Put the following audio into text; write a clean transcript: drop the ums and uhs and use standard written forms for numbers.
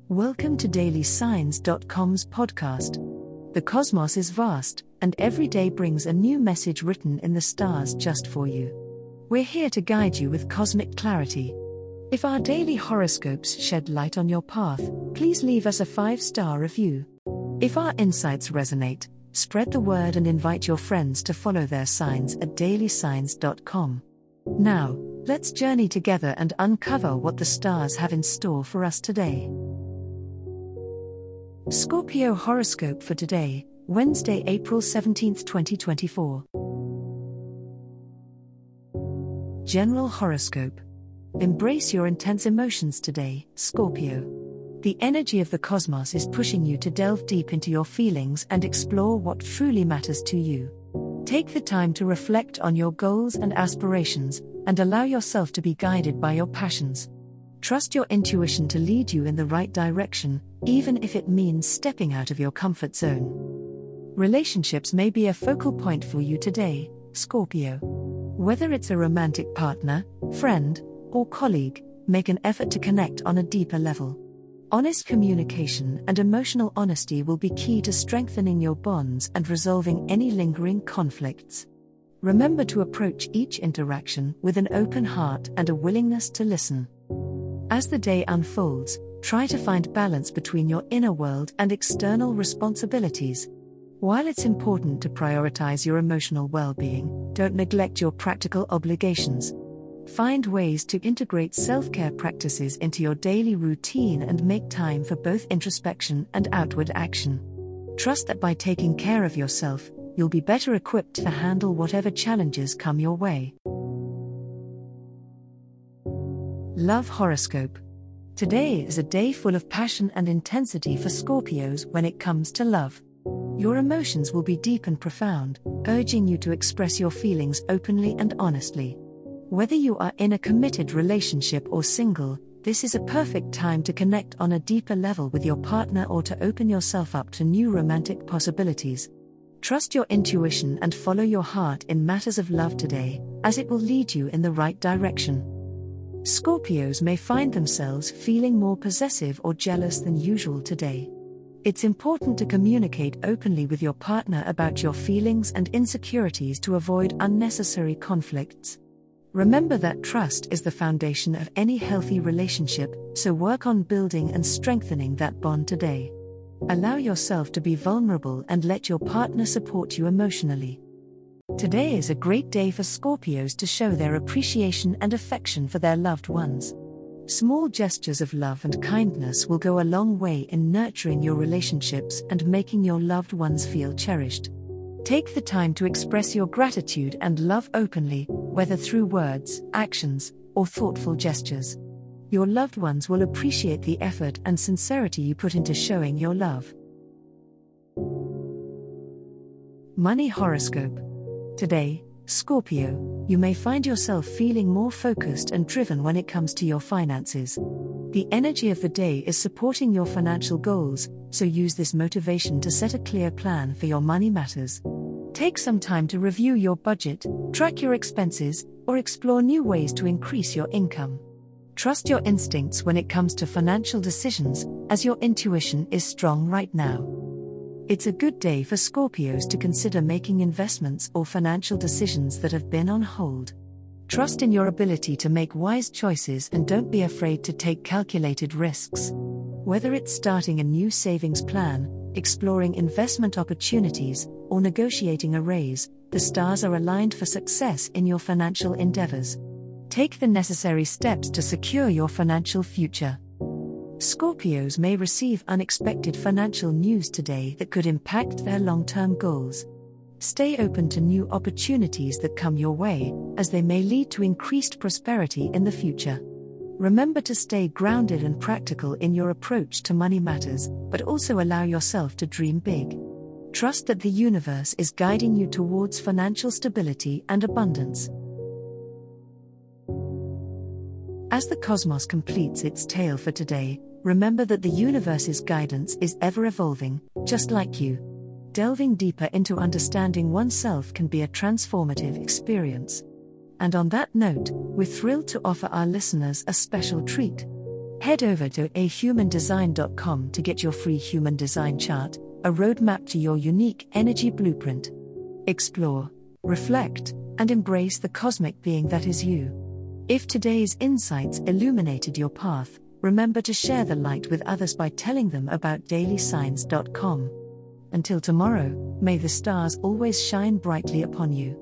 Welcome to DailySigns.com's podcast. The cosmos is vast, and every day brings a new message written in the stars just for you. We're here to guide you with cosmic clarity. If our daily horoscopes shed light on your path, please leave us a 5-star review. If our insights resonate, spread the word and invite your friends to follow their signs at DailySigns.com. Now, let's journey together and uncover what the stars have in store for us today. Scorpio horoscope for today, Wednesday, April 17, 2024. General horoscope. Embrace your intense emotions today, Scorpio. The energy of the cosmos is pushing you to delve deep into your feelings and explore what truly matters to you. Take the time to reflect on your goals and aspirations, and allow yourself to be guided by your passions. Trust your intuition to lead you in the right direction, even if it means stepping out of your comfort zone. Relationships may be a focal point for you today, Scorpio. Whether it's a romantic partner, friend, or colleague, make an effort to connect on a deeper level. Honest communication and emotional honesty will be key to strengthening your bonds and resolving any lingering conflicts. Remember to approach each interaction with an open heart and a willingness to listen. As the day unfolds, try to find balance between your inner world and external responsibilities. While it's important to prioritize your emotional well-being, don't neglect your practical obligations. Find ways to integrate self-care practices into your daily routine and make time for both introspection and outward action. Trust that by taking care of yourself, you'll be better equipped to handle whatever challenges come your way. Love horoscope. Today is a day full of passion and intensity for Scorpios when it comes to love. Your emotions will be deep and profound, urging you to express your feelings openly and honestly. Whether you are in a committed relationship or single, this is a perfect time to connect on a deeper level with your partner or to open yourself up to new romantic possibilities. Trust your intuition and follow your heart in matters of love today, as it will lead you in the right direction. Scorpios may find themselves feeling more possessive or jealous than usual today. It's important to communicate openly with your partner about your feelings and insecurities to avoid unnecessary conflicts. Remember that trust is the foundation of any healthy relationship, so work on building and strengthening that bond today. Allow yourself to be vulnerable and let your partner support you emotionally. Today is a great day for Scorpios to show their appreciation and affection for their loved ones. Small gestures of love and kindness will go a long way in nurturing your relationships and making your loved ones feel cherished. Take the time to express your gratitude and love openly, whether through words, actions, or thoughtful gestures. Your loved ones will appreciate the effort and sincerity you put into showing your love. Money horoscope. Today, Scorpio, you may find yourself feeling more focused and driven when it comes to your finances. The energy of the day is supporting your financial goals, so use this motivation to set a clear plan for your money matters. Take some time to review your budget, track your expenses, or explore new ways to increase your income. Trust your instincts when it comes to financial decisions, as your intuition is strong right now. It's a good day for Scorpios to consider making investments or financial decisions that have been on hold. Trust in your ability to make wise choices and don't be afraid to take calculated risks. Whether it's starting a new savings plan, exploring investment opportunities, or negotiating a raise, the stars are aligned for success in your financial endeavors. Take the necessary steps to secure your financial future. Scorpios may receive unexpected financial news today that could impact their long-term goals. Stay open to new opportunities that come your way, as they may lead to increased prosperity in the future. Remember to stay grounded and practical in your approach to money matters, but also allow yourself to dream big. Trust that the universe is guiding you towards financial stability and abundance. As the cosmos completes its tale for today, remember that the universe's guidance is ever evolving, just like you. Delving deeper into understanding oneself can be a transformative experience. And on that note, we're thrilled to offer our listeners a special treat. Head over to ahumandesign.com to get your free human design chart, a roadmap to your unique energy blueprint. Explore, reflect, and embrace the cosmic being that is you. If today's insights illuminated your path, remember to share the light with others by telling them about dailysigns.com. Until tomorrow, may the stars always shine brightly upon you.